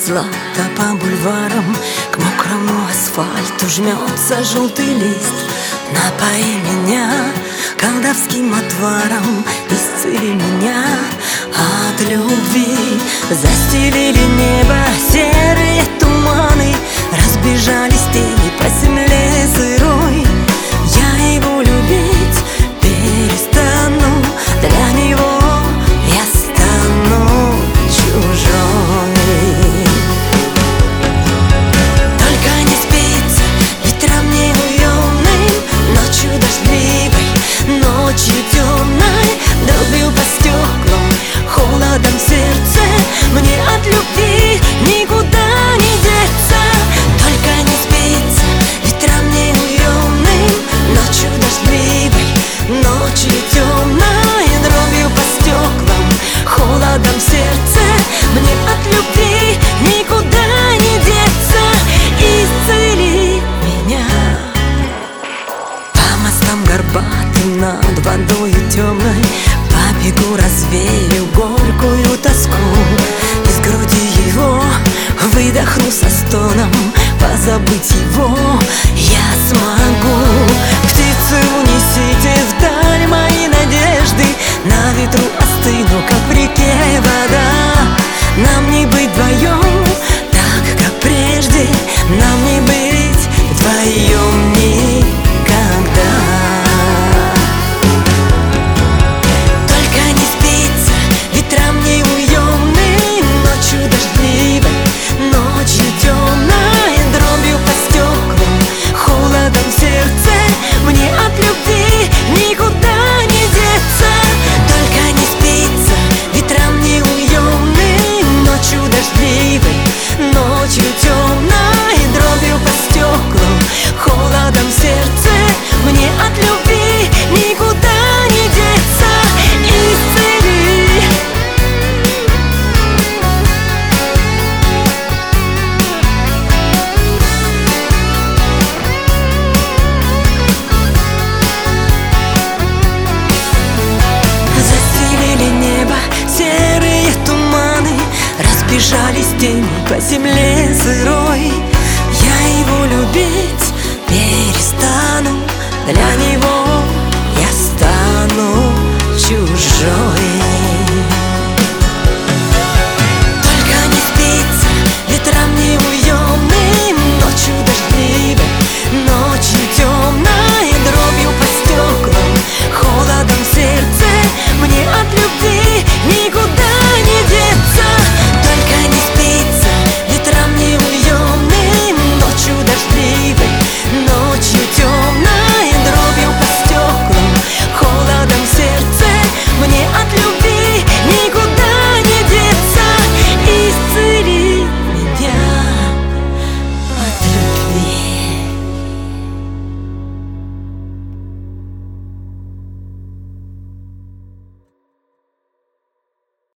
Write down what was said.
злато по бульварам, к мокрому асфальту жмется желтый лист. Напои меня колдовским отваром, исцели меня от любви. Застелили небо серые туманы, разбежались тени по земле сырой. Я его любить перестану, для него я стану чужой. Только не спится ветром неуемным, ночью дождливой, ночью темной, дробью по стеклам, холодом в сердце. Мне от любви никуда не деться. Только не спится ветром неуемным, ночью дождливой, ночью темной, дробью по стеклам, холодом в сердце. Мне от любви никуда не деться. Исцели меня. По мостам горбатым над водою темной побегу, развею горькую тоску. Из груди его выдохну со стоном, позабыть его я смогу. Птицы, унесите вдаль мои надежды, на ветру остыну, как в реке вода. Нам не быть вдвоем, так как прежде, нам не быть вдвоем никогда. Только не спится ветром неуемным, ночью дождливой, ночью темной, дробью по стеклам, холодом в сердце. Мне от любви никуда не деться. Только не спится ветром неуемным, ночью дождливой, ночью темной, дробью по стеклам, холодом в сердце. Мне от любви никуда не деться. Исцели. Застелили небо серые туманы, разбежались тени по земле сырой.